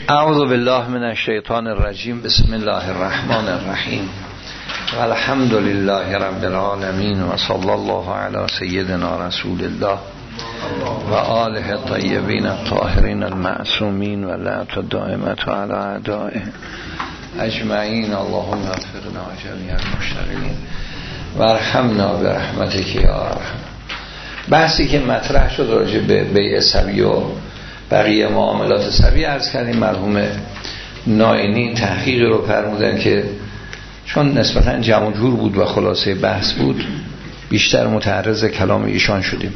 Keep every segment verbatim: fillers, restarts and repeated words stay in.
اعوذ بالله من الشیطان الرجیم. بسم الله الرحمن الرحیم و الحمد لله رب العالمین و صلی الله علی سیدنا رسول الله و آله الطیبین الطاهرین المعصومین و لعنت الدائمة علی اعدائه اجمعین. اللهم وفقنا جمیع المشتغلین و ارحمنا برحمتک یا ارحم. بحثی که مطرح شد راجع به بیع سبی و بقیه معاملات سبی عرض کردیم. مرحوم نائینی تحقیق رو فرمودن که چون نسبتاً جمع جور بود و خلاصه بحث بود بیشتر متعرض کلام ایشان شدیم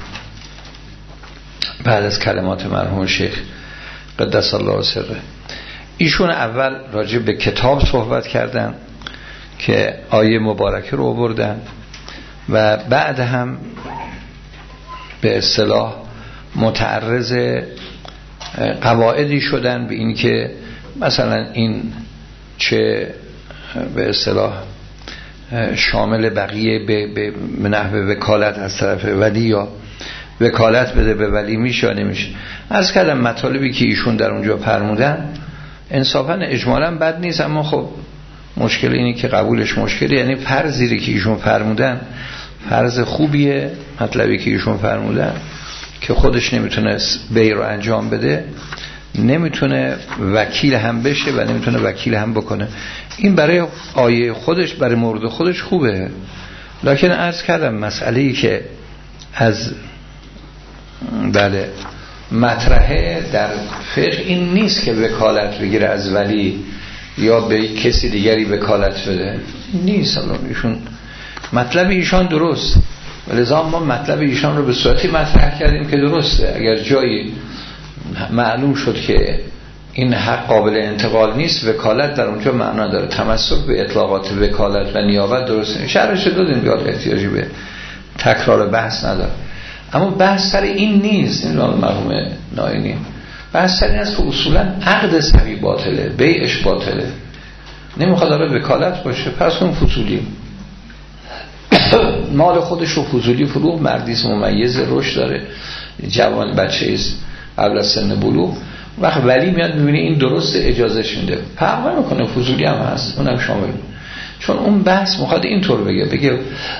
بعد از کلمات مرحوم شیخ قدس الله سره. ایشون اول راجع به کتاب صحبت کردن که آیه مبارکه رو آوردن و بعد هم به اصطلاح متعرض قواعدی شدن به این که مثلا این چه به اصطلاح شامل بقیه به, به نحو وکالت از طرف ولی یا وکالت بده به ولی میشه یا نمیشه. از کردم مطالبی که ایشون در اونجا فرمودن انصافا اجمالا بد نیست، اما خب مشکل اینه که قبولش مشکلی، یعنی فرضی که ایشون فرمودن فرض خوبیه. مطلبی که ایشون فرمودن که خودش نمیتونه بیع رو انجام بده، نمیتونه وکیل هم بشه و نمیتونه وکیل هم بکنه. این برای آیه خودش، برای مورد خودش خوبه، لکن عرض کردم مسئله‌ای که از بله مطرحه در فقه این نیست که وکالت بگیره از ولی یا به کسی دیگری وکالت بده، نیست. ایشون مطلب ایشان درست، ولذا ما مطلب ایشان رو به صورتی مطرح کردیم که درسته. اگر جایی معلوم شد که این حق قابل انتقال نیست، وکالت در اونجا معنا داره، تمسک به اطلاقات وکالت و نیابت درسته. شرحش دادیم، بیاد احتیاجی به تکرار بحث نداره. اما بحث سر این نیست. این مرحوم نائینی بحث سر این است که اصولا عقد سبی باطله، بیعش باطله، نمیخواد داره وکالت باشه، پس اون فضولی مال خودش رو فضولی فروغ، مردیس ممیز رشد داره، جوان بچه است قبل از سن بلوغ، وقت ولی میاد میبینه این درست اجازهش میده، فرق نمیکنه، فضولی هم هست، اونم شامل. چون اون بحث میخواد اینطور بگه بگه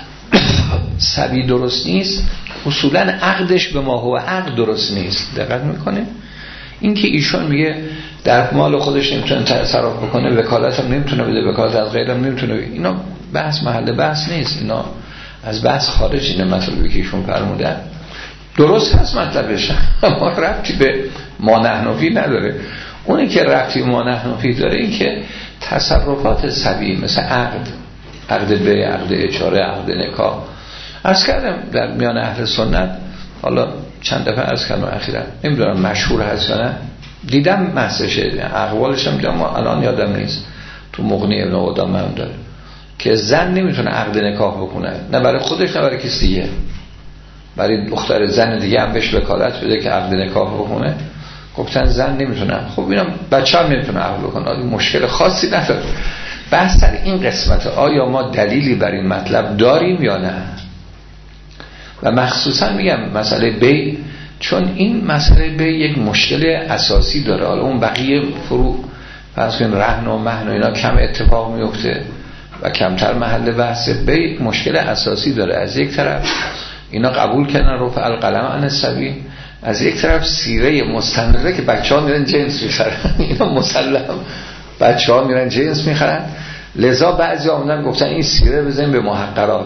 سبی درست نیست، اصولا عقدش به ما هو عقد درست نیست. دقت میکنه این که ایشون میگه در مال خودش نمیتونه تصرف بکنه، وکالت هم نمیتونه بده، وکالت از غیرم نمیتونه بده. اینا بحث محل بحث نیست، اینا از بحث خارج. اینه مطلبی که ایشون فرمودن درست هست مطلبش، اما ربطی به ما نحنفی نداره. اونی که ربطی ما نحنفی داره این که تصرفات سبی مثل عقد، عقد به عقد اجاره، عقد نکاح، عرض کردم در میان اهل سنت، حالا چند دفعه عرض کردم اخیراً، نمیدونم مشهور هست یا نه، دیدم محضشه، اقوالش هم دیدم، الان یادم نیست، تو مغنی ابن قدامه هم داره که زن نمیتونه عقد نکاح بکنه، نه برای خودش نه برای کسی دیگه، برای دختر زن دیگه هم بهش وکالت بده که عقد نکاح بکنه. گفتن زن نمیتونه، خب اینم بچه هم نمیتونه عقد بکنه، مشکل خاصی نداره. بحث سر این قسمت آیا ما دلیلی بر این مطلب داریم یا نه. و مخصوصا میگم مسئله بیع، چون این مسئله بیع یک مشکل اساسی داره. حالا اون بقیه فروع فرض کن رهن و مهن و اینا کم اتفاق میفته و کمتر محل بحث. بیع مشکل اساسی داره. از یک طرف اینا قبول کردن رفع القلم عن السبی، از یک طرف سیره مستمره که بچه‌ها میرن جنس میخرن، اینا مسلم بچه‌ها میرن جنس میخرن. لذا بعضی آمدن گفتن این سیره بزنیم به محقرات.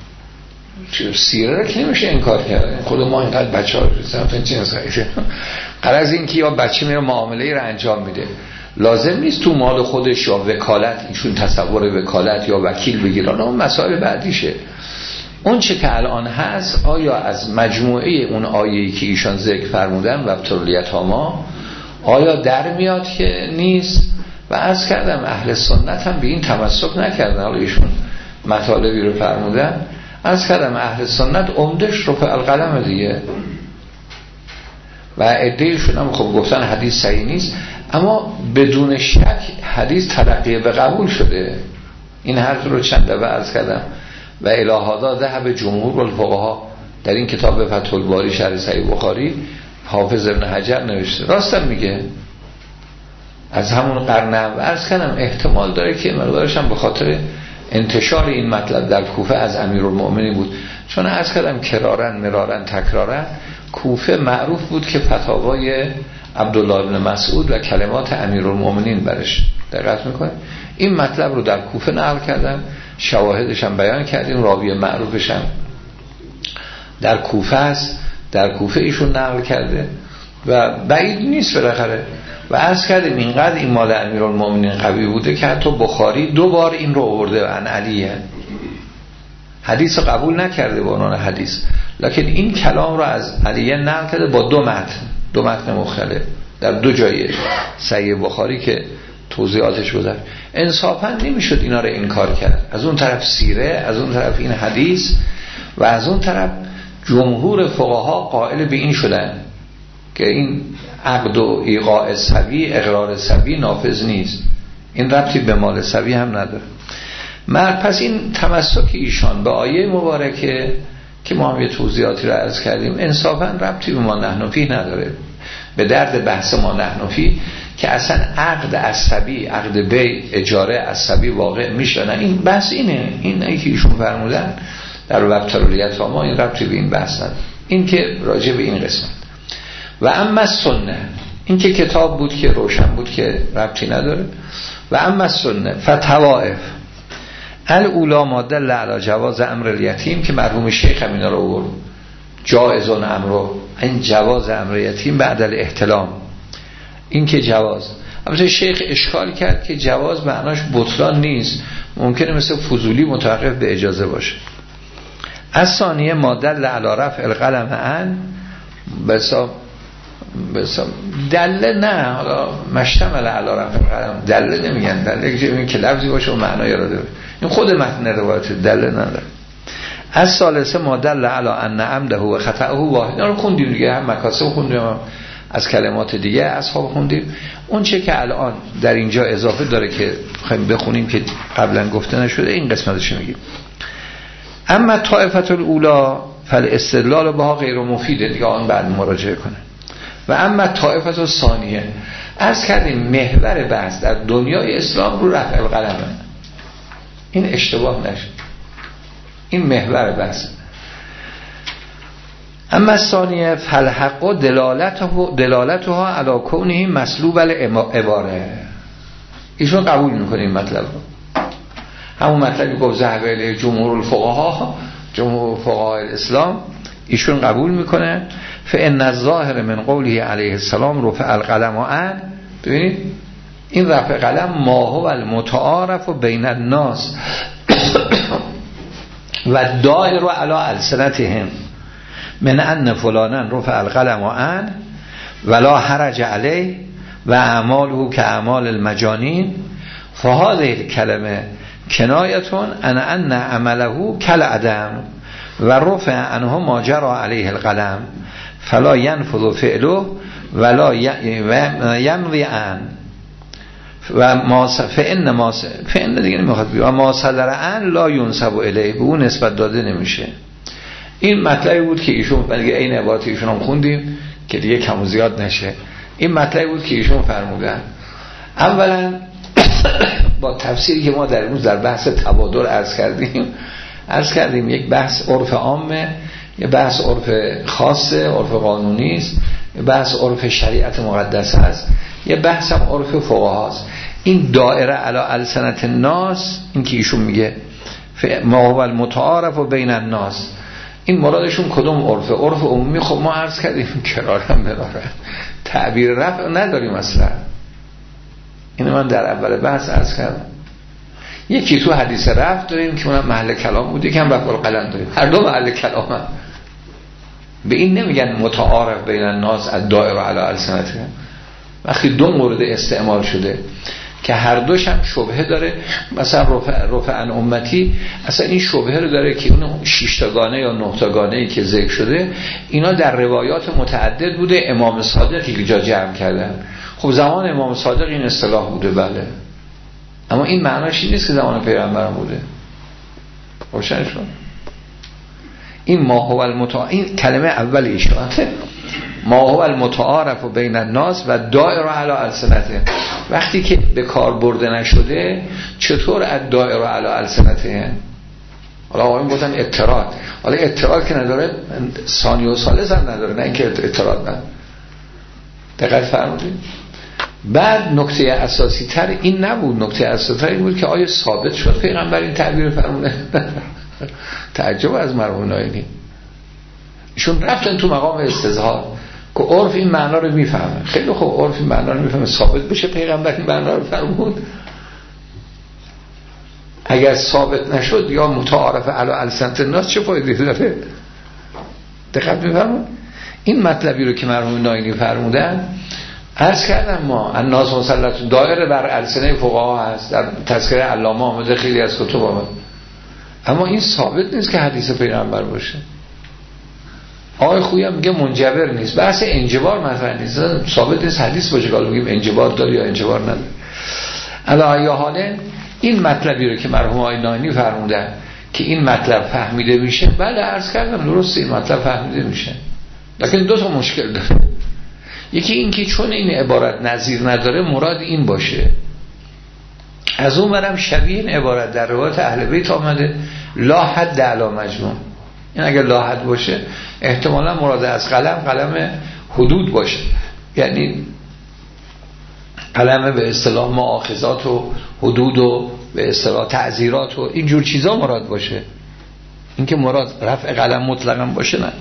سیره رو که نمیشه انکار کرد، خود ما اینقدر بچه‌ها رفتن جنس خریدن. غرض این که یا بچه میره معامله‌ای رو انجام میده، لازم نیست تو مال خودش یا وکالت ایشون تصور وکالت یا وکیل بگیرن، اون مسائل بعدیشه. اون چه که الان هست آیا از مجموعه اون آیه‌ای که ایشان ذکر فرمودن و ابتلیت ها ما آیا در میاد که نیست؟ و عرض کردم اهل سنت هم به این تمسک نکردن. حالا ایشون مطالبی رو فرمودن، عرض کردم اهل سنت عمدش رفع القلم دیگه، و عده‌شون هم خب گفتن حدیث صحیح نیست، اما بدون شک حدیث تلقی به قبول شده. این حرف رو چند دفعه عرض کردم و الهادا ذهب جمهور الفقها در این کتاب فتح الباری شرح صحیح بخاری حافظ ابن حجر نوشته، راستم میگه. از همون قرن اول عرض کردم احتمال داره که مقدارش هم به خاطر انتشار این مطلب در کوفه از امیرالمؤمنین بود، چون عرض کردم کرارن مرارن تکرارن کوفه معروف بود که فتاوای عبدالله بن مسعود و کلمات امیرالمؤمنین برش دقت میکنه. این مطلب رو در کوفه نقل کردم، شواهدش هم بیان کردیم، راوی معروفش هم در کوفه است، در کوفه ایشون نقل کرده و بعید نیست بالاخره. و عرض کردیم اینقدر این مال امیرالمؤمنین قوی بوده که حتی بخاری دو بار این رو آورده عن علیه، حدیث رو قبول نکرده به عنوان حدیث، لکن این کلام رو از علیه نقل کرده با دو متن، دو متن مختلف در دو جای صحیح بخاری که توضیحاتش بوده. انصافا نمیشد اینا رو انکار کرد، از اون طرف سیره، از اون طرف این حدیث، و از اون طرف جمهور فقها قائل به این شدن که این عقد و ایقاع سوی، اقرار سوی نافذ نیست، این ربطی به مال سوی هم نداره. مرد پس این تمسک ایشان به آیه مبارکه که ما هم یه توضیحاتی رو عرض کردیم انصافا ربطی به ما نحن فیه نداره، به درد بحث ما نحن فیه که اصلا عقد عصبی، عقد بی، اجاره عصبی واقع میشه. نه این بحث اینه، این نه که ایشون فرمودن در وبترولیت ها ما این ربطی به این بحث نداره، این که راجع به این قسمت. و اما سنه، این که کتاب بود که روشن بود که ربطی نداره. و اما سنه فتوائف الاولا ماده لعلا جواز امر الیتیم که مرحوم شیخ هم اینا رو آورد، جایزون امر، این جواز امر یتیم بعد الاحتلام، این که جواز. البته شیخ اشکال کرد که جواز معناش بطلان نیست، ممکنه مثل فضولی متوقف به اجازه باشه. از ثانیه ماده لعلا رفع القلم ان بسا بسا دله، نه حالا مشتمل علی رفع القلم، دله نمیگن، دله که که لفظی باشه و معنای را داره، این خود متن روایت دله نداره. از ثالثه ماده لعلا ان عمده و خطأه واحد، اینا رو خوندیم دیگه، هم مکاسب خوندیم، هم از کلمات دیگه اصحاب خوندیم. اون چه که الان در اینجا اضافه داره که خواهیم بخونیم که قبلا گفته نشده، این قسمتش میگیم. اما طائفه الاولا فالاستدلال بها غیر مفیده، دیگه آن بعد مراجعه کنه. و اما طائفه الثانیه، عرض کردیم محور بحث در دنیای اسلام رو رفع القلمه، این اشتباه نشه، این محور بحث. اما ثانیه فالحق و دلالتها دلالتها علی کونه مسلوب العباره، ایشون قبول میکنه این مطلب رو، همون مطلبی گفت ذهب الیه جمهور الفقها، جمهور فقهای الاسلام، ایشون قبول میکنه. فان الظاهر من قوله علیه السلام رفع القلم عن، ببینید این رفع قلم ما هو المتعارف بین الناس و دائر علی السنتهم من ان فلانا رفع القلم عن ولا حرج علیه و اعماله كاعمال المجانین، فهذه الکلمه کنایتون ان ان عمله کالعدم و رفع عنه ما جرى علیه القلم فلا ينفذ فعله ولا يمضي عن و ما فإن ما فإن دیگه نمیخواد بگه و ما صدر عن لا ينسب الیه، به اون نسبت داده نمیشه. این مطلبی بود که ایشون بلکه این عبارت ایشون هم خوندیم که دیگه کم و زیاد نشه. این مطلبی بود که ایشون فرمودن. اولا با تفسیری که ما در امروز در بحث تبادل عرض کردیم عرض کردیم یک بحث عرف عامه، یک بحث عرف خاصه، عرف قانونی است، یک بحث عرف شریعت مقدسه است، یک بحث هم عرف فقهاست. این دائره علی السنت الناس، این که ایشون میگه ما هو المتعارف بین الناس، این مرادشون کدوم عرف؟ عرف عمومی. خب ما عرض کردیم کرارم مراره تعبیر رفع نداریم اصلا، اینو من در اول بحث عرض کردم. یکی تو حدیث رفع داریم که اونم محل کلام بود، یکی هم رفع القلم داریم، هر دو محل کلام هم. به این نمیگن متعارف بین الناس الدائر علی السنتهم. وقتی دو مورد استعمال شده که هر دوش هم شبهه داره، مثلا رفع رفع عن امتی، اصلا این شبهه رو داره که اون شش تاگانه یا نه تاگانه‌ای که ذکر شده اینا در روایات متعدد بوده، امام صادقی که جا جمع کردن. خب زمان امام صادق این اصطلاح بوده، بله، اما این معناش این نیست که زمان پیغمبرم بوده. روشن شد. این ما هو المتعارف، این کلمه اول اشاره ما هو المتعارف بین الناس و دائر علی السنته. وقتی که به کار برده نشده چطور از دائر علی السنته؟ حالا آقایون گفتن اعتراض، حالا اعتراض که نداره ثانی و ثالث هم نداره، نه اینکه اعتراض نداره. دقت فرمودید؟ بعد نکته اساسی تر این نبود، نکته اساسی تر این بود که آیا ثابت شد پیغمبر این تعبیر فرمونه؟ تعجب از مرحوم ناینی. ایشون رفتن تو مقام استظهار که عرف این معنا رو میفهمه. خیلی خوب، عرف این معنا رو میفهمه، ثابت بشه پیغمبر این معنا رو فرمود. اگر ثابت نشد یا متعارف علی السنت الناس چه فایده داره؟ دقت می‌فرمایید؟ این مطلبی رو که مرحوم ناینی فرمودن عرض کردم، ما الناس مسلط دایره بر السنه فقها هست، در تذکره علامه آمده، خیلی از کتب آمده، اما این ثابت نیست که حدیث پیغمبر باشه. آقای خویی هم میگه منجبر نیست، بحث انجبار مطرح نیست، ثابت نیست حدیث باشه که میگیم انجبار داره یا انجبار نداره. علی حاله این مطلبی رو که مرحوم آقای ناینی فرمودن که این مطلب فهمیده میشه، بله عرض کردم درسته این مطلب فهمیده میشه، لیکن دو تا مشکل داره. یکی این که چون این عبارت نظیر نداره مراد این باشه، از اون برم شبیه این عبارت در روایت اهل بیت آمده لا حد علی مجنون. این اگر لا حد باشه احتمالا مراد از قلم قلم حدود باشه، یعنی قلم به اصطلاح مؤاخذات و حدود و به اصطلاح تعزیرات و اینجور چیزا مراد باشه. اینکه مراد رفع قلم مطلقا باشه نه.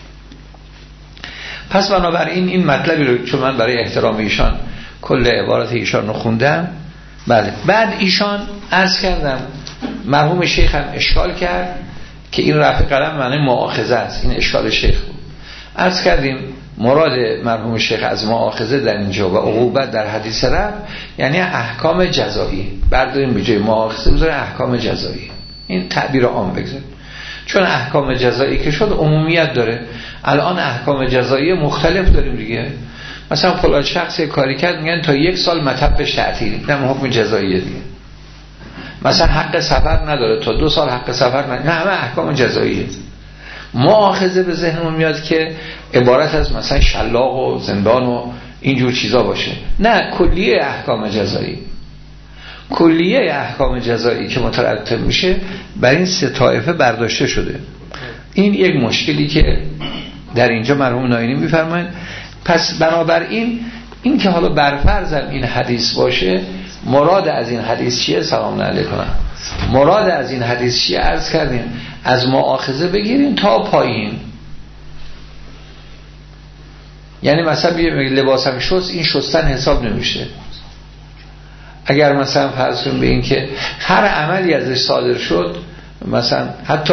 پس بنابراین این مطلبی رو چون من برای احترام ایشان کل عبارت ایشان رو خوندم، بله بعد ایشان عرض کردم مرحوم شیخ هم اشکال کرد که این رفع قلم معنی مؤاخذه است، این اشکال شیخ بود. عرض کردیم مراد مرحوم شیخ از مؤاخذه در اینجا و عقوبت در حدیث رفع یعنی احکام جزایی، برداریم به جای مؤاخذه بذاریم احکام جزایی، این تعبیر عام بگذاریم، چون احکام جزایی که شد عمومیت داره. الان احکام جزایی مختلف داریم دیگه، مثلا فلان شخص کاری کرد میگن تا یک سال مطبش تعطیل، نه حکم جزایی دیگه. مثلا حق سفر نداره تا دو سال حق سفر نداره، نه همه احکام جزاییه. مؤاخذه به ذهنمون میاد که عبارت از مثلا شلاق و زندان و اینجور چیزا باشه، نه کلیه احکام جزایی. کلیه احکام جزایی که مترتب میشه بر این سه طایفه برداشته شده. این یک مشکلی که در اینجا مرحوم ناینی میفرمایند. پس بنابراین این که حالا برفرضم این حدیث باشه، مراد از این حدیث چیه؟ سلام علیکم. مراد از این حدیث چیه؟ عرض کردیم از مؤاخذه بگیریم تا پایین. یعنی مثلا لباسم شست، این شستن حساب نمیشه. اگر مثلا فرض کنیم به این که هر عملی ازش صادر شد، مثلا حتی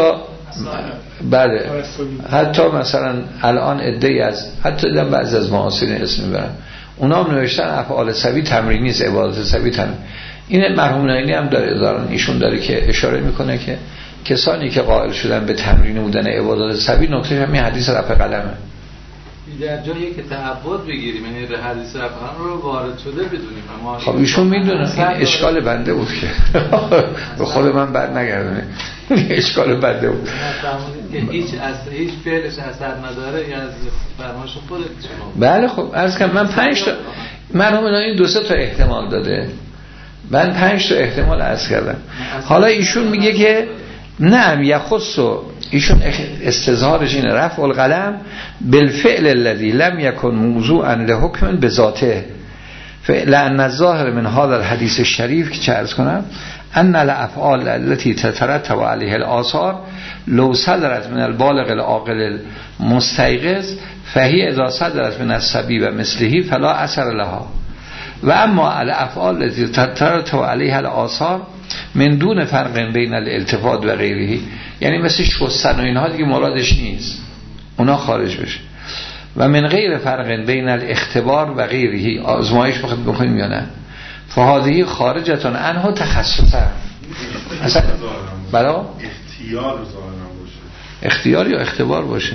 بله حتی مثلا الان عده‌ای از حتی دیدم بعضی از معاصرین اسم میبرن، اونا هم نوشتن افعال سوی تمرینی است، عبادت سوی تمرین. این مرحوم ناینی هم داره دارن ایشون داره که اشاره میکنه که کسانی که قائل شدن به تمرین بودن عبادت سوی نکته همین حدیث رفع قلمه. در جایی که تعبد بگیریم یعنی حدیث رفع قلم رو وارد شده بدونیم. اما خب ایشون میدونه این اشکال بنده بود که به خود من بر نگردونه، اشکال بنده بود که هیچ از هیچ فعلش اثر نداره یا از فرمایش خودت شما. بله خب عرض کنم من پنج تا مرحوم ناینی دو سه تا احتمال داده، من پنج تا احتمال عرض کردم. حالا ایشون میگه که نعم یخصو، ایشون استظهارش اینه رفع القلم بالفعل الذي لم يكن موضوعا لحکم بذاته، لأن الظاهر من هذا الحديث الشريف که چه عرض کنم ان الافعال التي تترتب عليها الاثار لو صدرت من البالغ العاقل المستيقظ فهي اذا صدرت من الصبي ومثله فلا اثر لها، و اما الافعال التي تترتب عليها الاثار من دون فرق بین الالتفات و غیره، یعنی مثل شستن و اینها دیگه مرادش نیست، اونا خارج بشه. و من غیر فرق بین الاختبار و غیره، آزمایش بخواد بکنیم یا نه، فهذه خارجتون عنه تخصصا. اصلا برای اختیار ظاهرا باشه، اختیار یا اختبار باشه،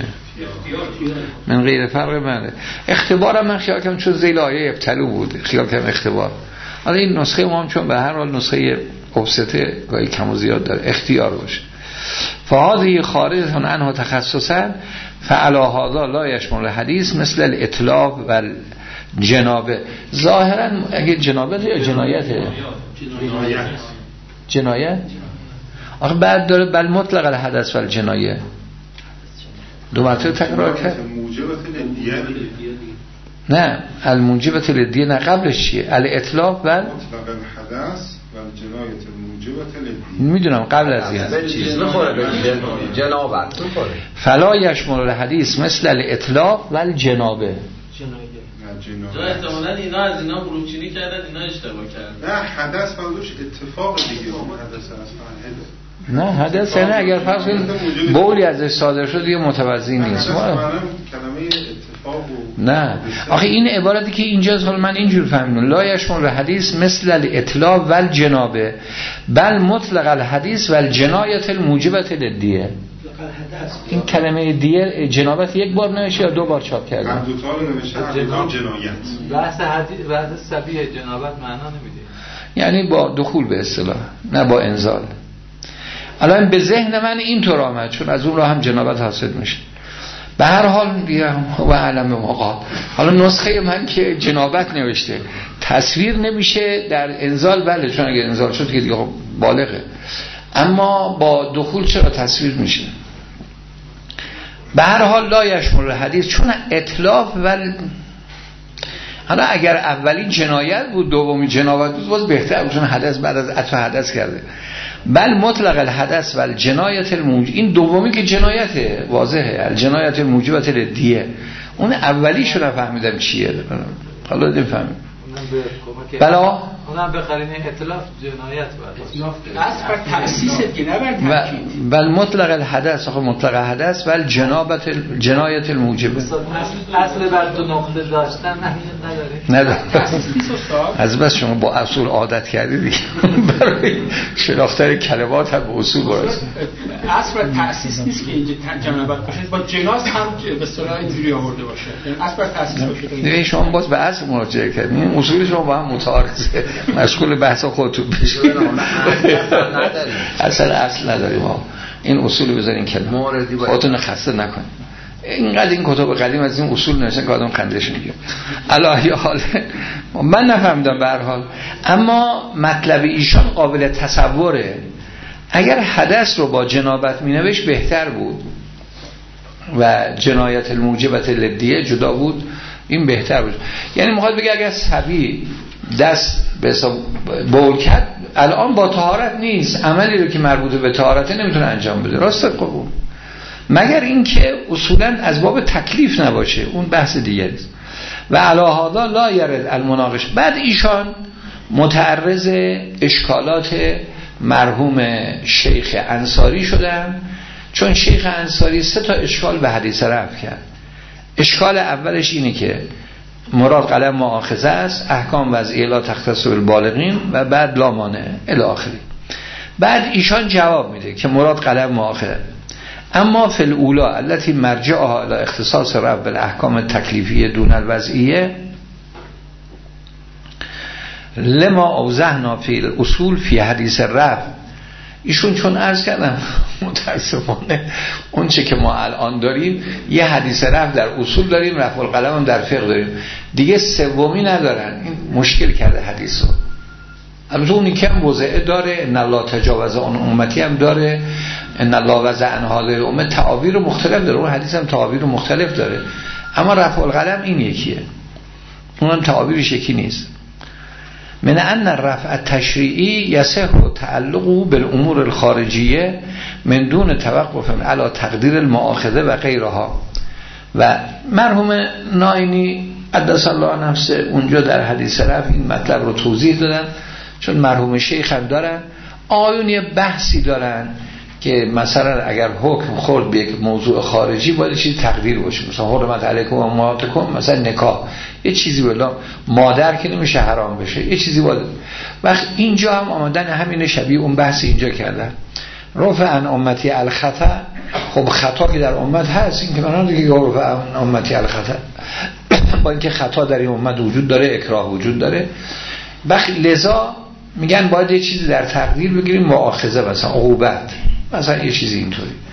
من غیر فرق بینه. اختبار هم من خیال کنم چون ذیل آیه ابتلو بود خیال کنم اختبار. حالا این نسخه ما هم چون به هر حال نسخه افسته گاهی کم و زیاد داره، اختیار باشه. فهذه خارجتون عنه تخصصا فعلی هذا لا یشمل الحدیث مثل الاطلاق و جنابه. ظاهرا اگه جنابه یا جنایته جنایت جنایت آخه بعد داره بل مطلق الحدث و الجنایه دو مرتبه تکرار کرد. نه الموجبه للدیه نه قبلش چیه؟ الاطلاق و مطلق الحدث و الجنایت الموجبه للدیه. میدونم قبل از این چیز میخوره به جنابت میخوره. فلا یشمل الحدیث مثل الاطلاق و الجنابه. جا احتمالا اینا از اینا بروچینی کردن، اینا اشتباه کردن. نه حدث فردوش اتفاق دیگه حدث اصلا نه حدث یعنی اگر فرض کنید بولی ازش صادر شد دیگه متوضی نیست. کلمه اتفاق و نه آخه این عبارتی که اینجاست حالا من اینجور فهمیدم لا یشمل الحدیث مثل الاطلاق و الجنابه بل مطلق الحدیث و الجنایت الموجبه للدیه. این کلمه دیه جنابت یک بار نوشته یا دو بار چاپ کرده؟ هر دو تا رو نوشته، هر دو تا جنایت. بحث حدیث بحث سبیه جنابت معنا نمیده، یعنی با دخول به اصطلاح نه با انزال. الان به ذهن من اینطور آمد چون از اون راه هم جنابت حاصل میشه. به هر حال و علم مقال حالا نسخه من که جنابت نوشته تصویر نمیشه در انزال، بله چون اگه انزال شد که دیگه بالغه، اما با دخول چرا تصویر میشه؟ به هر حال لا یشمل الحدیث چون اطلاق و حالا اگر اولی جنایت بود دومی جنابت بود باز بهتر بود چون حدث بعد از عطف حدث کرده. بل مطلق الحدث و الجنایت الموجب، این دومی که جنایته واضحه، الجنایت الموجبه للدیه. اون اولی شو نفهمیدم چیه، حالا نفهمم. بلا اونم به قرینه اطلاف جنایت بود. اصل بر تأسیس دیگه نه بر تأکید. بل مطلق الحدث آخه مطلق الحدث و الجنابت جنایت الموجبه. اصل بر دو نقطه داشتن نداره. نداره. از بس شما با اصول عادت کردید دیگه. برای شناختن کلمات هم به اصول برسید. اصل بر تأسیس نیست که اینجا جنابت باشه، با جناس هم به اصطلاح اینجوری آورده باشه. یعنی اصل بر تأسیس باشه. دیگه شما باز به اصل مراجعه کردین. اصول شما با هم متعارضه. مشغول بحث خودتون بشید. اصلا اصل نداریم ها. این اصول بذارین کنار خودتون خسته نکنید. اینقدر این کتاب قدیم از این اصول نوشتن که آدم خندش میگیره. الهی حال من نفهمیدم به هر حال، اما مطلب ایشان قابل تصوره. اگر حدث رو با جنابت مینوشت بهتر بود و جنایت الموجبه للدیه جدا بود، این بهتر بود. یعنی میخواد بگه اگر صبی دست به حساب بول کرد الان با طهارت نیست، عملی رو که مربوط به طهارت نمیتونه انجام بده، راست قبول، مگر اینکه اصولا از باب تکلیف نباشه، اون بحث دیگری است. و علی هذا لا یرد المناقش. بعد ایشان متعرض اشکالات مرحوم شیخ انصاری شدن، چون شیخ انصاری سه تا اشکال به حدیث رفع کرد. اشکال اولش اینه که مراد قلم مؤاخذه است، احکام وضعیه لا تختص بالبالغین و بعد لا مانع الی آخری. بعد ایشان جواب میده که مراد قلم مؤاخذه، اما فی الاولا التي مرجعها الی اختصاص رب بالاحکام تکلیفیه دون الوضعیه لما اوضحنا فی الاصول فی حدیث رفع. ایشون چون عرض کردم متاسفانه اون چه که ما الان داریم یه حدیث رفع در اصول داریم، رفع القلم هم در فقه داریم، دیگه سومی ندارن. این مشکل کرده حدیث رو. البته اونی که هم وضعه داره، ان الله تجاوز عن امتی هم داره، ان الله وضع عن حال الامه، تعابیر مختلف داره، اون حدیث هم تعابیر مختلف داره، اما رفع القلم این یکیه، اونم تعابیرش یکی نیست. من ان الرفع التشریعی یصح تعلقه بالامور الخارجیه من دون توقف علی تقدیر المؤاخذه و غیرها. و مرحوم ناینی قدس الله نفسه اونجا در حدیث رفع این مطلب رو توضیح دادن، چون مرحوم شیخ هم دارن آیون یه بحثی دارن که مثلا اگر حکم خورد به یک موضوع خارجی باید چیزی تقدیر باشه، مثلا حرمت علیکم و امهاتکم، مثلا نکاح، یه چیزی باید، مادر که نمیشه حرام بشه، یه چیزی باید. وقت اینجا هم آمدن همین شبیه اون بحث اینجا کردن، رفع عن امتی الخطا. خب خطا که در امت هست، این که من دیگه رفع عن امتی الخطا با اینکه خطا در این امت وجود داره، اکراه وجود داره، وقت لذا میگن باید یه چیزی در تقدیر بگیریم، مؤاخذه مثلا عقوبت، مثلا یه چیزی اینطوری.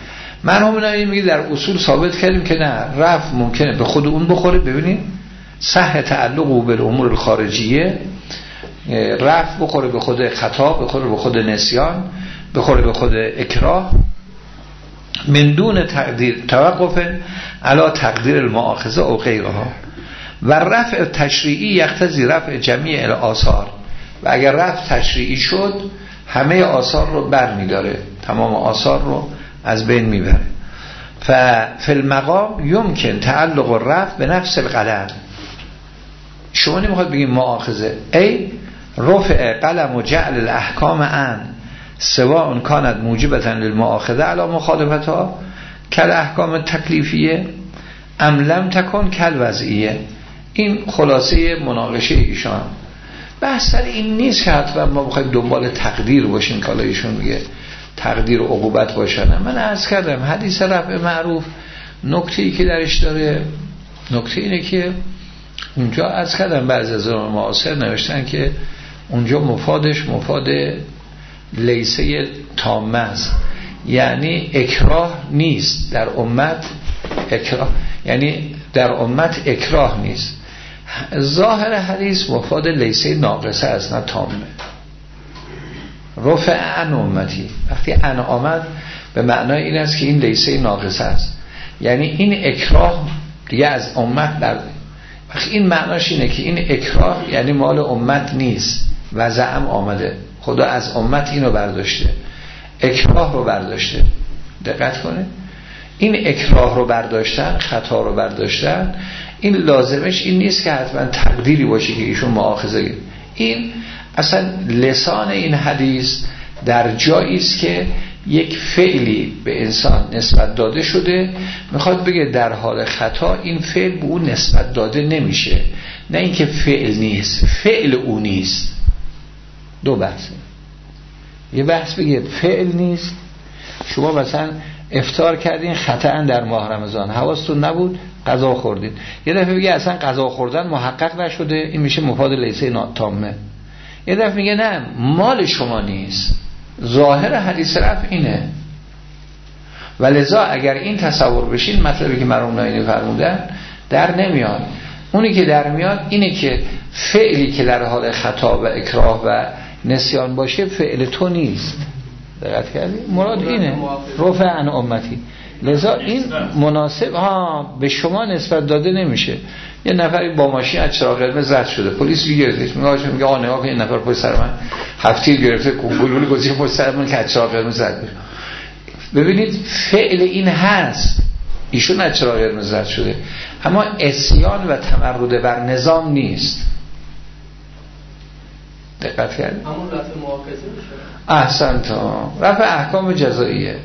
مرحوم نایمی میگه در اصول ثابت کردیم که نه، رفع ممکنه به خود اون بخوره. ببینید صح تعلق او به امور الخارجیه، رفع بخوره به خود خطا، بخوره به خود نسیان، بخوره به خود اکراه، من دون تقدیر توقف علی تقدیر المؤاخذه او غیرها. و رفع تشریعی یقتضی رفع جمیع الاثار، و اگر رفع تشریعی شد همه آثار رو بر میداره، تمام آثار رو از بین میبره. ففی المقام یمکن تعلق الرفع به نفس القلم. شما نمیخواد بگیم مؤاخذه، ای رفع قلم و جعل الاحکام ان سواء کانت موجبتا للمؤاخذه علی مخالفتها کل احکام تکلیفیه ام لم تکن کل وضعیه. این خلاصه مناقشه ایشان. بحث سر این نیست که حتما ما بخوایم دنبال تقدیر باشیم که ایشون میگه تقدیر و عقوبت باشن. من عرض کردم حدیث رفع معروف نکته‌ای که درش داره، نکته اینه که اونجا عرض کردم بعضی از علمای معاصر نوشتن که اونجا مفادش مفاد لیسه تامه است، یعنی اکراه نیست در امت، اکراه یعنی در امت اکراه نیست. ظاهر حدیث مفاد لیسه ناقصه است نه تامه. رفع عن امتی، وقتی عن آمد به معنای این است که این لیسه ناقصه است، یعنی این اکراه دیگه از امت در. وقتی این معناش اینه که این اکراه یعنی مال امت نیست، وضعم آمده، خدا از امت اینو برداشته، اکراه رو برداشته. دقت کنه، این اکراه رو برداشتن، خطا رو برداشتن، این لازمش این نیست که حتما تقدیری باشه که ایشون مؤاخذه گیره. این اصلا لسان این حدیث در جایی است که یک فعلی به انسان نسبت داده شده، میخواد بگه در حال خطا این فعل به اون نسبت داده نمیشه، نه اینکه فعل نیست، فعل او نیست. دو بحثه. یه بحث بگه فعل نیست، شما مثلا افطار کردین خطأ در ماه رمضان، حواستون نبود غذا خوردین، یه دفعه بگه اصلا غذا خوردن محقق نشده، این میشه مفاد لیسه تامه. یه دفعه میگه نه مال شما نیست. ظاهر حدیث رفع اینه. ولذا اگر این تصور بشین مطلبی که مرحوم نایمی فرمودن در نمیاد. اونی که در میاد اینه که فعلی که در حال خطا و اکراه و نسیان باشه فعل تو نیست. دقت کردی؟ مراد اینه رفع عن امتی. لذا این مناسب ها به شما نسبت داده نمیشه. یه نفری با ماشین از چراغ قرمز رد شده، پلیس میگیرتش، میگه میگه آ نگاه کن این نفر پشت سر من هفته گرفته گلوله گذاشته پشت سر من که از چراغ قرمز رد بشه. ببینید فعل این هست، ایشون از چراغ قرمز رد شده، اما عصیان و تمرد بر نظام نیست. دقت کردید؟ همون رفع مؤاخذه میشه. احسنت. رفع احکام جزاییه.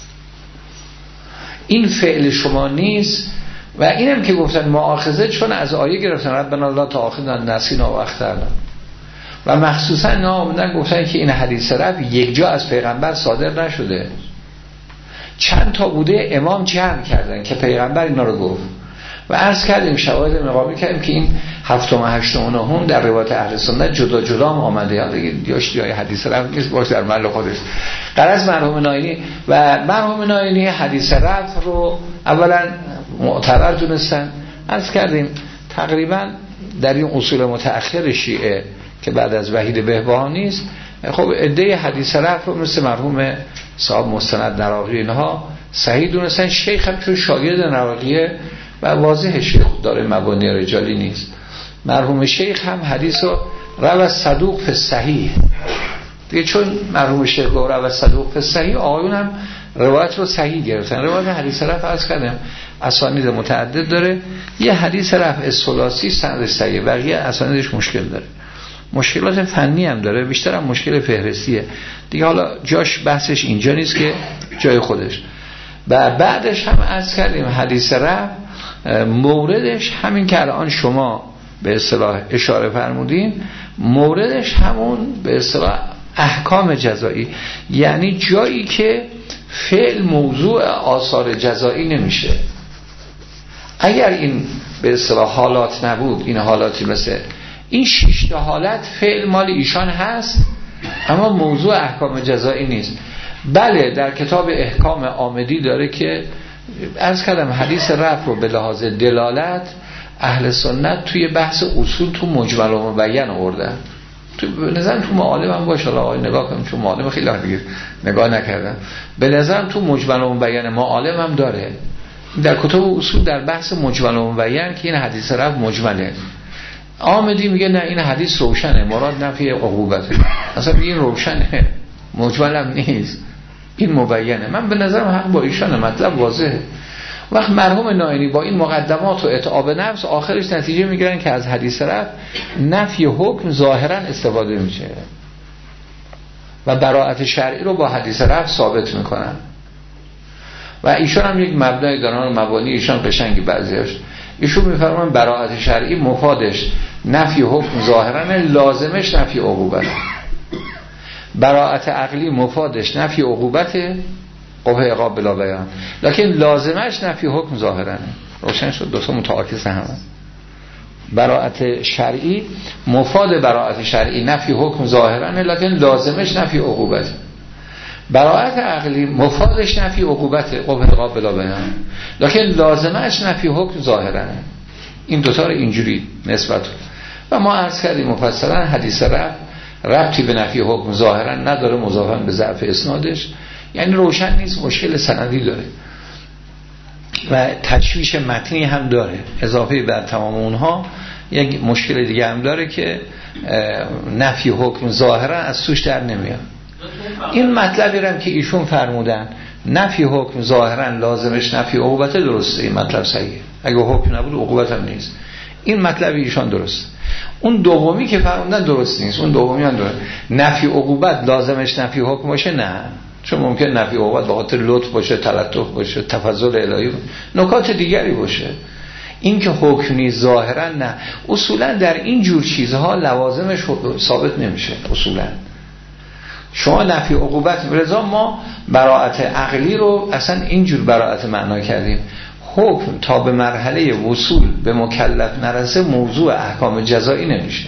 این فعل شما نیست. و اینم که گفتن مؤاخذه چون از آیه گرفتن ربنا لا تؤاخذنا ان نسینا و اخطأنا، و مخصوصا نامدن گفتن که این حدیث رفع یک جا از پیغمبر صادر نشده، چند تا بوده امام جمع کردن که پیغمبر اینا رو گفت. و عرض کردیم شواهد مقابل کردیم که این هفتم و هشتم و نهم در روایت اهل سنت جدا جدا هم آمده، یاد دیاش دیای حدیث رفع نیست باش در محل خودش. غرض مرحوم نایمی و مرحوم نایمی حدیث رفع رو اولا معتبر دونستن. عرض کردیم تقریبا در این اصول متأخر شیعه که بعد از وحید بهبهانی است، خب عده حدیث رفع رو مثل مرحوم صاحب مستند نراقی اینها صحیح دونستن. شیخ هم چون شاگرد نراقیه و واضح شیخ داره مبانی رجالی نیست، مرحوم شیخ هم حدیث رو روى صدوق فی صحیح دیگه، چون مرحوم شیخ رو روى صدوق فی صحیح، آقایون هم روایت رو صحیح گرفتن. روایت حدیث رفع از کردم اسانید متعدد داره، یه حدیث رفع ثلاثی سندش صحیح، بقیه اسانیدش مشکل داره، مشکلات فنی هم داره، بیشتر هم مشکل فهرستیه دیگه. حالا جاش بحثش اینجا نیست که جای خودش. و بعدش هم عرض کردیم حدیث رفع موردش همین که الان شما به اصطلاح اشاره فرمودین، موردش همون به اصطلاح احکام جزایی، یعنی جایی که فعل موضوع آثار جزایی نمیشه. اگر این به اصطلاح حالات نبود، این حالاتی مثل این شش تا حالت فعل مال ایشان هست اما موضوع احکام جزایی نیست. بله در کتاب احکام عامدی داره که عرض کردم حدیث رفع رو به لحاظ دلالت اهل سنت توی بحث اصول تو مجمل و مبین آوردن. تو به نظرم تو معالم هم باشه، آقای نگاه کنیم چون معالم خیلی دیگه نگاه نکردم، به نظرم تو مجمل و مبین معالم هم داره در کتاب اصول در بحث مجمل و مبین که این حدیث رفع مجمله. عامدی میگه نه این حدیث روشنه، مراد نفی عقوبته. اصلا میگه این روشنه، مجمل هم نیست، این مبینه. من به نظرم حق با ایشانه، مطلب واضحه. وقت مرحوم نائینی با این مقدمات و اتعاب نفس آخرش نتیجه میگیرن که از حدیث رفع نفی حکم ظاهرا استفاده میشه و براءت شرعی رو با حدیث رفع ثابت میکنن. و ایشان هم یک مبنای دارن، مبانی ایشان قشنگی بعضیاش. ایشون میفرمان براءت شرعی مفادش نفی حکم ظاهرا، لازمش نفی عقوبت. براءت عقلی مفادش نفی عقوبت، قبح عقاب بلا بیان، لکن لازمش نفی حکم ظاهرا. روشن شد؟ دو تا متعاکس هم. براءت شرعی مفاد براءت شرعی نفی حکم ظاهرا، لکن لازمش نفی عقوبت. براءت عقلی مفادش نفی عقوبت، قبح عقاب بلا بیان، لکن لازمش نفی حکم ظاهرا. این دوتا رو اینجوری نسبت. و ما عرض کردیم مفصلا حدیث رفع ربطی به نفی حکم ظاهرا نداره، مضافاً به ضعف اسنادش، یعنی روشن نیست، مشکل سندی داره و تشویش متنی هم داره. اضافه بر تمام اونها یک مشکل دیگه هم داره که نفی حکم ظاهرا از توش در نمیاد. این مطلبی هم که ایشون فرمودن نفی حکم ظاهرا لازمش نفی عقوبت، درسته، این مطلب صحیحه. اگه حکم نبود عقوبت هم نیست، این مطلب ایشان درست. اون دومی که فرمودن درست نیست. اون دومی هم درست، نفی عقوبت لازمش نفی حکم باشه، نه، چون ممکن نفی عقوبت به خاطر لطف باشه، تلطف باشه، تفضل الهی، نکات دیگری باشه. این که حکم نیست ظاهرا، نه. اصولا در این جور چیزها لوازمش ثابت نمیشه. اصولا شما نفی عقوبت رضا، ما براءت عقلی رو اصلا اینجور براءت معنا کردیم. حکم تا به مرحله وصول به مکلف نرسه موضوع احکام جزایی نمیشه.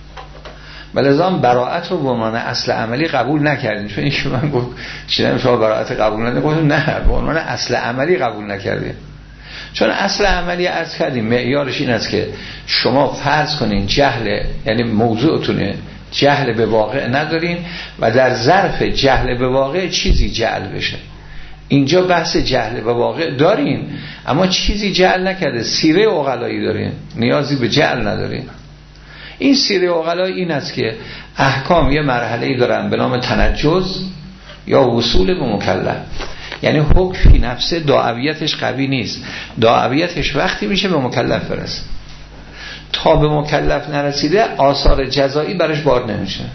ولذا براءت رو به عنوان اصل عملی قبول نکردیم. چون اینکه من گفت چیزا شما براءت قبول نکردید، نه، به عنوان اصل عملی قبول نکردیم. چون اصل عملی عرض کردیم معیارش این است که شما فرض کنین جهل، یعنی موضوعتونه جهل به واقع ندارین و در ظرف جهل به واقع چیزی جعل بشه. اینجا بحث جهل به واقع دارین اما چیزی جعل نکرده، سیره عقلایی دارین، نیازی به جعل ندارین. این سیره عقلایی این است که احکام یه مرحله‌ای دارن به نام تنجز یا وصول به مکلف. یعنی حکم فی نفسه داعیتش قوی نیست، داعیتش وقتی میشه به مکلف برسه. تا به مکلف نرسیده آثار جزایی برش بار نمیشه.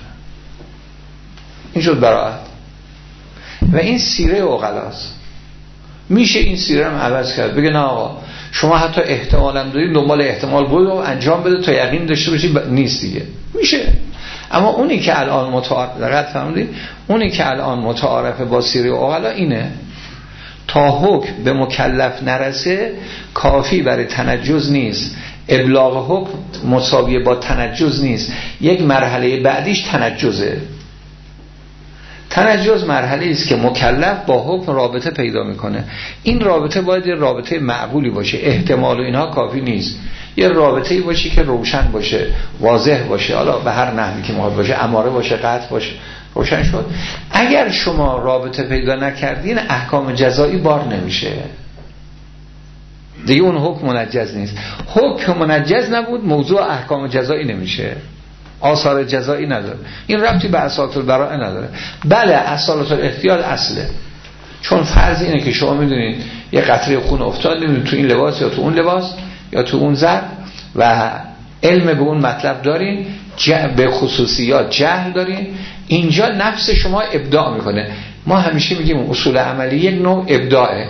این شد براءت. و این سیره عقلاست. میشه این سیره هم عوض کرد، بگه نه آقا شما حتی احتمال هم دارید، دنبال احتمال بود و انجام بده تا یقین داشته باشی ب... نیست دیگه. میشه. اما اونی که الان متعارف فهمیدید، اونی که الان متعارف با سیره عقلا اینه، تا حکم به مکلف نرسه کافی برای تنجز نیست، ابلاغ حکم مساویه با تنجز نیست، یک مرحله بعدیش تنجزه. تنجز مرحله است که مکلف با حکم رابطه پیدا میکنه. این رابطه باید یه رابطه معقولی باشه، احتمال و اینها کافی نیست، یه رابطه‌ای باشه که روشن باشه، واضح باشه، حالا به هر نحوی که مقابل باشه، اماره باشه، قطع باشه. روشن شد؟ اگر شما رابطه پیدا نکردین احکام جزایی بار نمیشه دیگه، اون حکم منجز نیست. حکم منجز نبود موضوع احکام جزایی نمیشه، آثار جزایی نداره. این ربطی به اصالت البراءه نداره. بله اصالت الاختیار اصله، چون فرض اینه که شما میدونید یه قطره خون افتاد، نمیدونید تو این لباس یا تو اون لباس یا تو اون زر و علم به اون مطلب دارین، به خصوصیات جهل دارین، اینجا نفس شما ابداع میکنه. ما همیشه میگیم اصول عملی یک نوع ابداعه،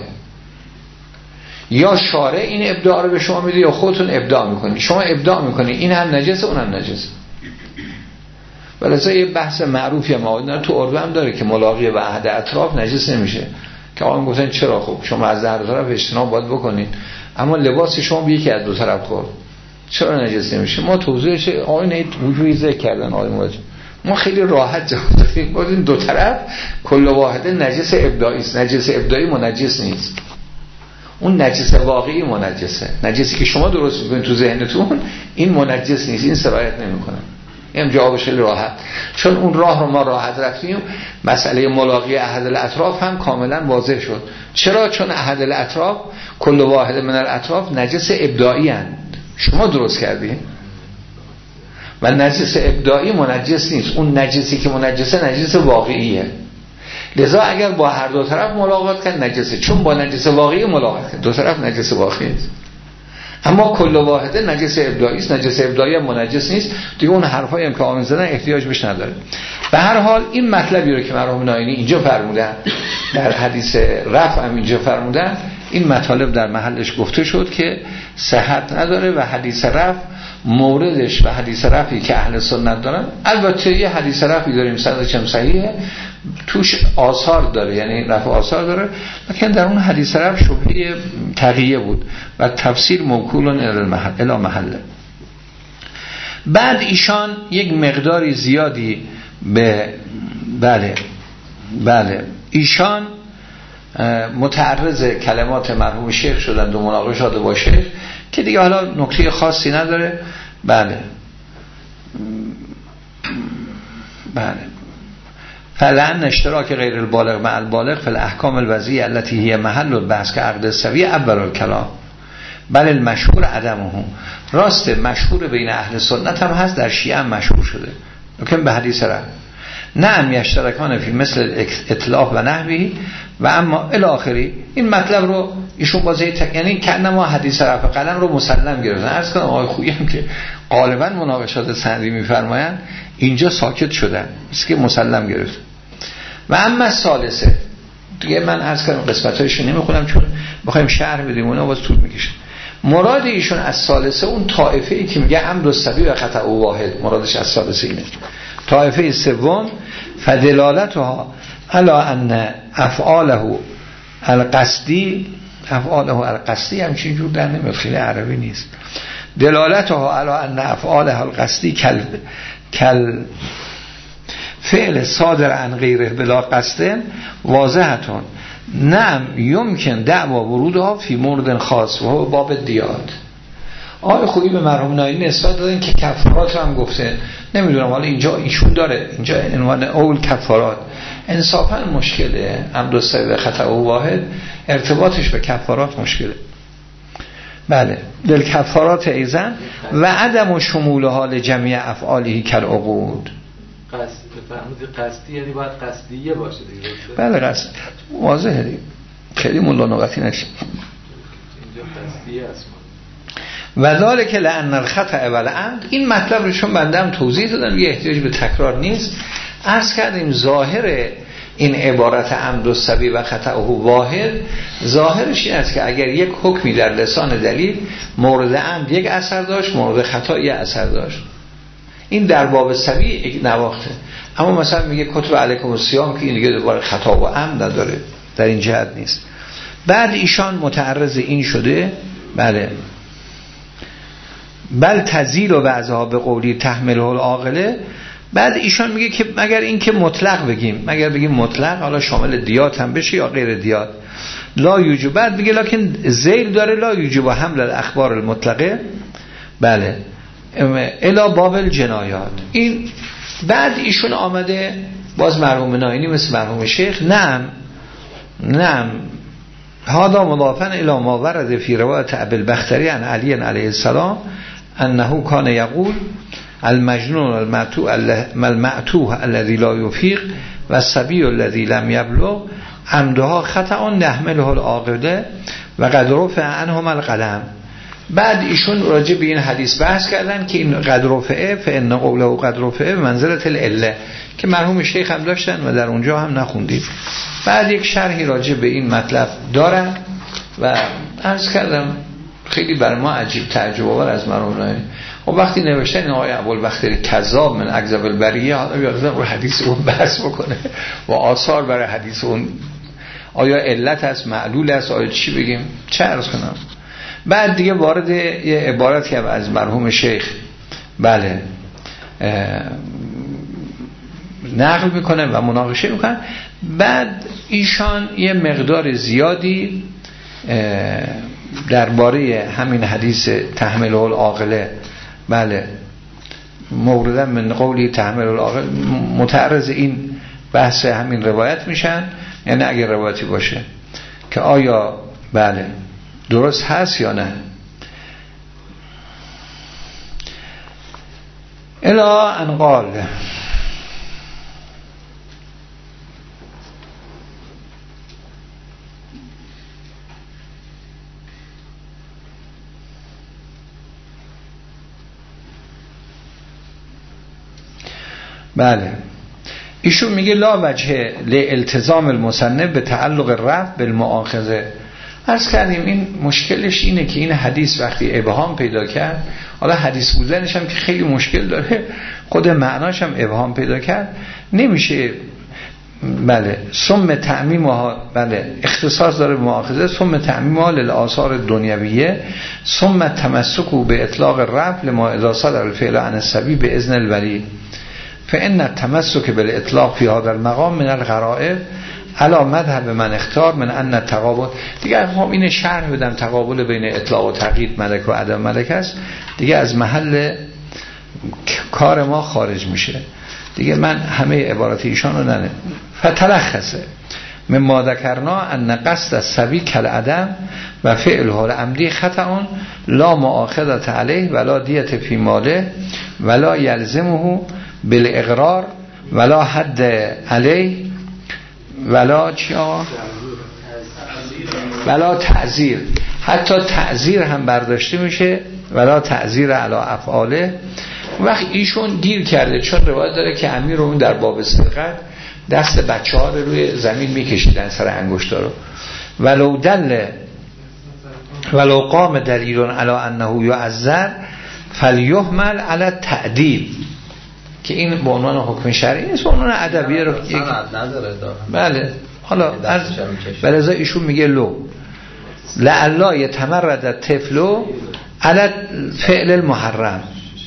یا شارع این ابداع رو به شما میده یا خودتون ابداع میکنی. شما ابداع میکنی این هم نجسه اون هم نجسه. ولی یه بحث معروفی ما تو اردو هم داره که ملاقی به احد اطراف نجس نمیشه، که آقا گفتن چرا؟ خب شما از هر طرف اجتناب باید بکنین، اما لباس شما به یکی از دو طرف خورد، چرا نجس نمیشه؟ ما توضیحش آقای نه وجوهی ذکر کردن، آقای موجه ما خیلی راحت جواب دادیم. بودیم دو طرف کل واحده نجس ابداعی است. نجس ابداعی منجس نیست، اون نجس واقعی منجسه. نجسی که شما درست میکنید تو ذهنتون این منجس نیست، این سرایت نمیکنه. این جوابش خیلی راحت، چون اون راه رو ما راحت رفتیم. مسئله ملاقی احد الاطراف هم کاملا واضح شد. چرا؟ چون احد الاطراف کل واحد من الاطراف نجس ابداعی هستند، شما درست کردین. و نجس ابداعی منجس نیست، اون نجسی که منجسه نجس واقعیه. لذا اگر با هر دو طرف ملاقات کرد نجسه، چون با نجس واقعی ملاقات کرد، دو طرف نجس واقعی است. اما کل واحده نجس ابداعی است، نجس ابداعی هم منجس نیست دیگه. اون حرفایی هم که آمین زدن احتیاج بهش نداره. به هر حال این مطلبی رو که مرحوم ناینی اینجا فرمودن، در حدیث رفع هم اینجا فرمودن، این مطالب در محلش گفته شد که صحت نداره و حدیث رفع موردش و حدیث رفعی که اهل سنت دارن، البته یه حدیث رفعی داریم سندش هم صحیحه، توش آثار داره، یعنی رفع آثار داره، لیکن در اون حدیث رفع شبهه تقیه بود و تفسیر موکولون الی محله. بعد ایشان یک مقداری زیادی به بله بله ایشان متعرض کلمات مرحوم شیخ شدند و مناقشات با شیخ که دیگه حالا نکته خاصی نداره. بله بله فلان اشتراک غیر البالغ مع البالغ فی الاحکام الوضعیه التي هي محل البحث که عقد السوی اول الکلام بل المشهور عدمه. راست مشهور بین اهل سنت هم هست، در شیعه هم مشهور شده، لیکن به حدیث رفع نعم یشترکان فی مثل اطلاق و نحوی و اما الاخری. این مطلب رو ایشون بازه تک... یعنی که ما حدیث رفع قلم رو مسلم گرفتن. عرض کنم آقای خویی هم که غالبا مناقشات سندی میفرمایند اینجا ساکت شدن، است که مسلم گرفت. و اما ثالثه دیگه من عرض کنم قسمتایشو نمیخونم چون بخوایم شرح بدیم اونها باز طول میکشه. مراد ایشون از ثالثه اون طائفه ای که میگه عمد السبی و خطأ واحد، مرادش از ثالثه اینه. طائفه سوم فدلالتها علی ان افعاله القصدی، افعاله القصدی همچین جور در نمیاد، خیلی عربی نیست. دلالتها علی ان افعاله القصدی کل کل فعل صادر عن غیره بلا قصد واضحتون نعم یمکن دعوا ورودها فی مورد خاص و باب دیات. آقای خویی به مرحوم ناینی نسبت دادن که کفارات هم گفته، نمیدونم حالا اینجا ایشون داره اینجا عنوان اول کفارات، انصافا مشکله. عمد السبی و خطأ واحد ارتباطش به کفارات مشکله. بله دل کفارات ایزن و عدم شمول حال جمعی افعالی کل عقود. قصد فرمودی قصدی یعنی باید قصدیه باشه دیگه. بله قصد واضحه دیگه، خیلی مولا نوبتی نشه. اینجا قصدیه است. و ذالک لأن الخطأ والعمد، این مطلب رو چون بنده هم توضیح دادم یه احتیاج به تکرار نیست. عرض کردیم ظاهر این عبارت عمد و سبی و خطأ واحد ظاهرش این است که اگر یک حکمی در لسان دلیل مورد عمد یک اثر داشت، مورد خطا یک اثر داشت، این در باب سبی یک نواخته. اما مثلا میگه کتب علیکم الصیام که این دیگه دوباره خطا و عمد نداره، در این جهت نیست. بعد ایشان متعرض این شده بله بل تزیل و بعضها به قولی تحمله العاقله. بعد ایشان میگه که مگر این که مطلق بگیم، مگر بگیم مطلق حالا شامل دیات هم بشه یا غیر دیات لا یوجب. بعد میگه لکن زیل داره لا یوجب حمل الاخبار المطلقه بله الا باب الجنایات. این بعد ایشون آمده باز مرحوم ناینی مثل مرحوم شیخ نعم نعم هذا مضافا الى ما ورد فی روایت ابی البختری عن علی علیه السلام انه کان یقول المجنون المعتوه المعتوه الذي لا يفيق و الصبي الذي لم يبلغ عمدها خطأ نحمله العاقله و قد رفع عنهم القلم. بعد ایشون راجع به این حدیث بحث کردن که این قد رفعه فان قوله قد رفعه منزلت العله که مرحوم شیخ هم داشتن و در اونجا هم نخوندید. بعد یک شرحی راجع به این مطلب دارن و عرض کردم خیلی برای ما عجیب تعجب آور از مرحوم. و وقتی نوشتن این آقای ابوالبختری کذاب من اکذب البریه، حالا بیادم رو حدیث اون بحث بکنه و آثار برای حدیث اون آیا علت است معلول است آیا چی بگیم چه عرض کنم. بعد دیگه وارد یه عبارتی هم از مرحوم شیخ بله نقل میکنن و مناقشه میکنن. بعد ایشان یه مقدار زیادی درباره همین حدیث تحمل العاقله، بله موردن من قولی تحمل العاقل، متعرض این بحث همین روایت میشن، یعنی اگر روایتی باشه که آیا بله درست هست یا نه. الا ان قال بله ایشون میگه لا وجه لالتزام المصنف به تعلق رفع بالمؤاخذه. عرض کردیم این مشکلش اینه که این حدیث وقتی ابهام پیدا کرد، حالا حدیث بودنش هم که خیلی مشکل داره، خود معناش هم ابهام پیدا کرد، نمیشه بله ثم تعمیمها، بله اختصاص داره مؤاخذه، ثم تعمیمها للآثار دنیویه ثم تمسک به اطلاق رفع لما اذا صدر الفعل عن الصبی باذن الولی فان التمسك بالاطلاق في هذا المقام من الغرائب على مذهب من اختار من ان التقابل. دیگه هم این شرح بدم تقابل بین اطلاق و تقیید ملک و عدم ملک است، دیگه از محل کار ما خارج میشه دیگه. من همه عبارات ایشان رو ننه فتلخصه من ما ذکرنا ان قصد السبی کالعدم و فعله العمدی خطأ لا مؤاخذة علیه ولا دیت فی ماله ولا یلزمه بالاقرار ولا حد علیه ولا چیا ولا تعزیر، حتی تعزیر هم برداشته میشه ولا تعزیر علی افعاله. وقت ایشون گیر کرده، چون روایت داره که امیر رو در باب سرقت دست بچه ها رو روی زمین میکشیدن سر انگشتا رو، ولو دل ولو قام دلیل علی انه یعذر فلیحمل علی التأدیب، که این به عنوان حکم شرعی نیست، به عنوان ادبیه رو یک نداره داره. بله حالا از بلذا ایشون میگه لو لعلا یتمرد الطفل علی فعل المحرم،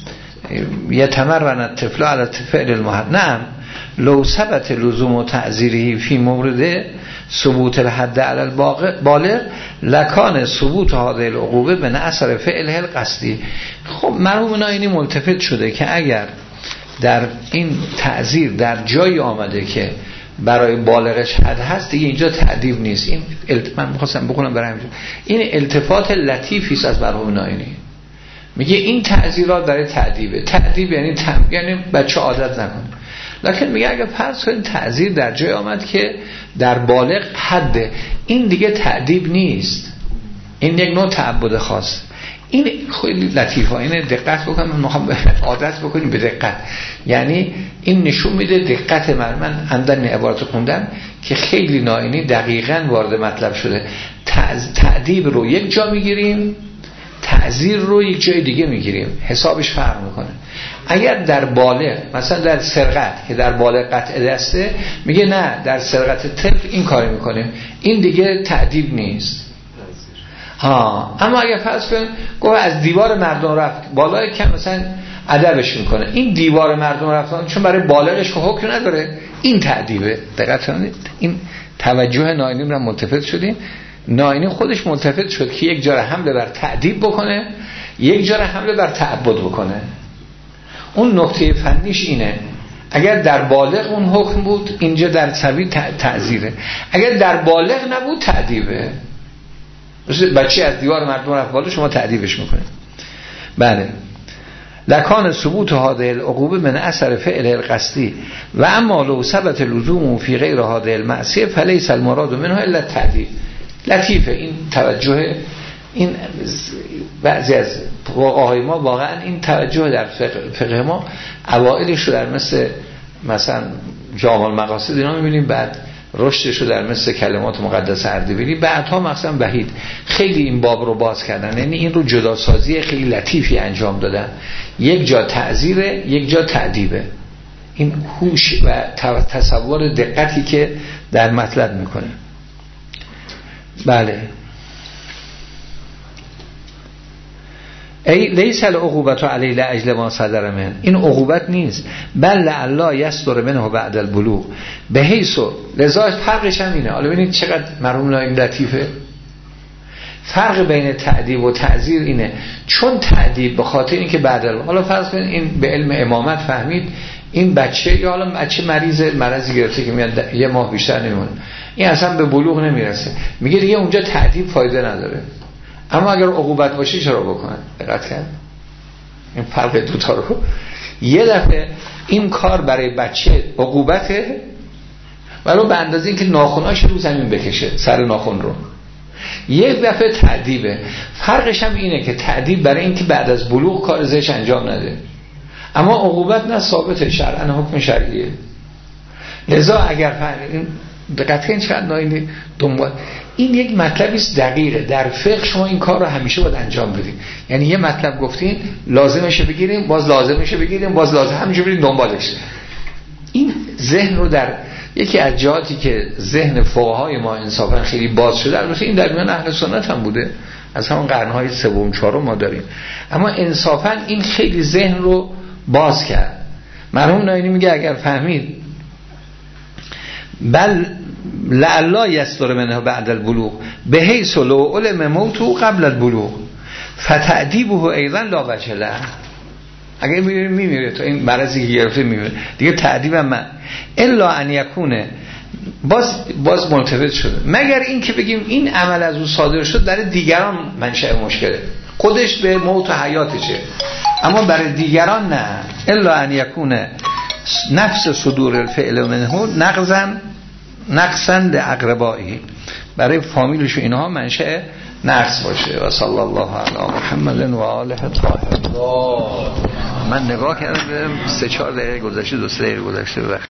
یتمرن الطفل علی فعل المحرم. نعم لو ثبت لزوم و تعزیره فی مورد ثبوت الحد علی البالغ لکان ثبوت هذه العقوبه من اثر فعله القصدی. خب مرحوم ناینی ملتفت شده که اگر در این تعزیر در جایی آمده که برای بالغش حد هست، دیگه اینجا تعذیب نیست. این الت... من می‌خواستم بخونم برای همین، این التفات لطیفی است از مرحوم ناینی. میگه این تعزیرات برای تعذیبه، تعذیب یعنی تم... یعنی بچه عادت نکنه. لکن میگه اگه فرض کنید تعزیر در جای آمد که در بالغ حده، این دیگه تعذیب نیست، این یک نوع تعبد خاص. این خیلی لطیفه، این دقت بکنم، من میخوام عادت بکنیم به دقت. یعنی این نشون میده دقت من. من اندن عبارت خوندم که خیلی ناینی دقیقاً وارد مطلب شده. تعذیب رو یک جا میگیریم، تعزیر رو یک جای دیگه میگیریم، حسابش فرق میکنه. اگر در بالغ، مثلا در سرقت که در بالغ قطع دسته، میگه نه در سرقت طفل این کار میکنیم، این دیگه تعذیب نیست. ها اما اگر فرض کنیم گفت از دیوار مردم رفت بالای کم، مثلا ادبش میکنه، این دیوار مردم رفتن چون برای بالغش که حکم نداره، این تعذیبه. دقت کنید، این توجه ناینی رو ملتفت شدیم. ناینی خودش ملتفت شد که یک جا حمله بر تعذیب بکنه، یک جا حمله بر تعبد بکنه. اون نکته فنیش اینه، اگر در بالغ اون حکم بود، اینجا در صبی تعزیره. اگر در بالغ نبود تعذیبه. بچه از دیوار مردم رفت بالا، شما تعذیبش میکنید. بله لکان ثبوت هذه العقوبه من اثر فعل القصدی و اما لو ثبت لزوم فی غیر هذه المعصیه فلیس المراد منها الا التعذیب. لطیفه این توجه. این بعضی از فقهای ما واقعا این توجه در فقه, فقه ما اوائلش رو در مثل مثلا جامع المقاصد اینا میبینیم، بعد رشدش رو در مثل کلمات مقدس اردبیلی، بعدها مثلا وحید خیلی این باب رو باز کردن، یعنی این رو جداسازی خیلی لطیفی انجام دادن. یک جا تعزیره، یک جا تعذیبه. این هوش و تصور دقتی که در مطلب میکنه. بله ای لیس العقوبت علی لاجل ما صدر من، این عقوبت نیست، بل لعل یصدر منه بعد البلوغ به حیث، لذا فرقش هم اینه. حالا ببینید چقدر مرحوم نایم لطیفه. فرق بین تعذیب و تعزیر اینه، چون تعذیب به خاطر اینکه بعد ال... حالا فرض کنید این به علم امامت فهمید این بچه یا حالا بچه مریض مرضی گرفته که میاد یه ماه بیشتر نمیمونه، این اصلا به بلوغ نمیرسه، میگه دیگه اونجا تعذیب فایده نداره. اما اگر عقوبت باشه چرا بکنن؟ دقت کرد این فرق دوتا رو. یه دفعه این کار برای بچه عقوبته، ولو به اندازه اینکه ناخناش رو زمین بکشه، سر ناخن رو. یک دفعه تعذیبه. فرقش هم اینه که تعذیب برای اینکه بعد از بلوغ کار زش انجام نده، اما عقوبت نه، ثابت شرعاً، حکم شرعیه. لذا اگر فهمید دقت کنید چقدر ناینی دنبال این یک مطلبی است دقیقه. در فقه شما این کار رو همیشه باید انجام بدید. یعنی یه مطلب گفتین لازمشه بگیریم، باز لازمشه بگیریم، باز لازم، همینجوری برید دنبالش. این ذهن رو در یکی از جهاتی که ذهن فقهای ما انصافا خیلی باز شده، البته این در میان اهل سنت هم بوده، از همون قرن‌های سوم چهارم ما داریم، اما انصافا این خیلی ذهن رو باز کرد. مرحوم ناینی میگه اگر فهمید بل لعلا یصدر منه بعد البلوغ به حیث لو علم موتو قبل البلوغ فتعذیبه ایضا لا وجه له، اگه میمیره میمیره تا این مرضی که گرفته میمیره دیگه، تعذیب هم من الا ان یکونه، باز باز ملتفت شده، مگر این که بگیم این عمل از او صادر شد در دیگران منشأ مشکله، خودش به موت و حیاتشه، اما برای دیگران نه. الا ان یکونه نفس صدور الفعل منه نقضا نقصا لاقربائه، برای فامیلش و اینها منشأ نقص باشه. و صلی الله علی محمد و آله الطاهرین. من نگاه کردم سه چهار دقیقه گذشته، دو سه دقیقه گذشته.